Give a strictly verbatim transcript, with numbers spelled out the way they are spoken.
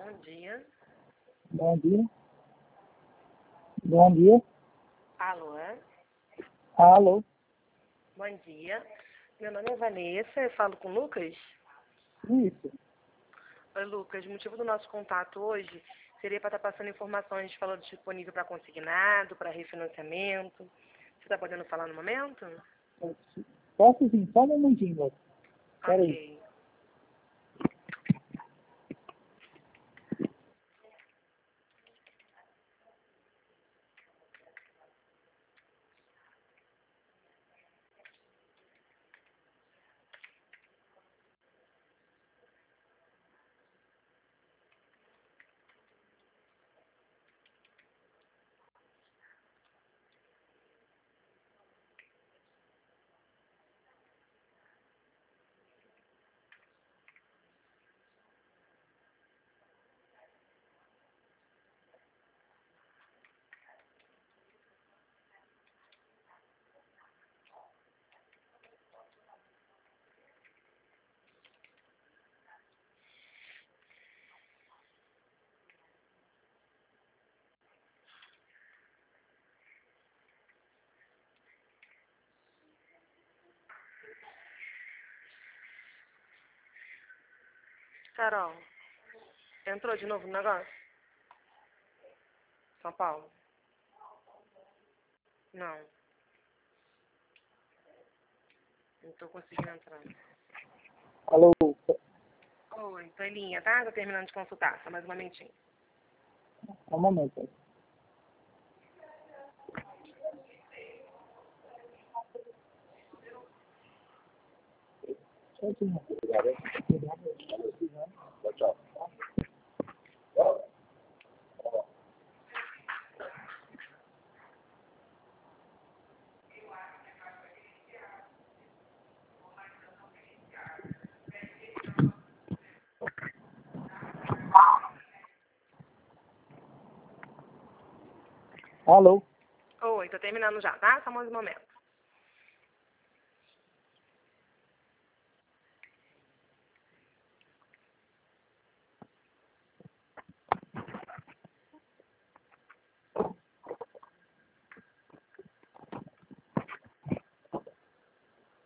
Bom dia. Bom dia. Bom dia. Alô? Alô? Bom dia. Meu nome é Vanessa, eu falo com o Lucas. Isso. Oi, Lucas. O motivo do nosso contato hoje seria para estar passando informações falando disponível para consignado, para refinanciamento. Você está podendo falar no momento? Posso sim, só um momentinho, moço. Espera aí. Ok. Carol, entrou de novo no negócio? São Paulo? Não. Não estou conseguindo entrar. Alô? Oi, tô em linha, tá? Tô terminando de consultar, só mais um momentinho. Só um momento. Alô? Oi, tô terminando já, tá? Só mais um momento.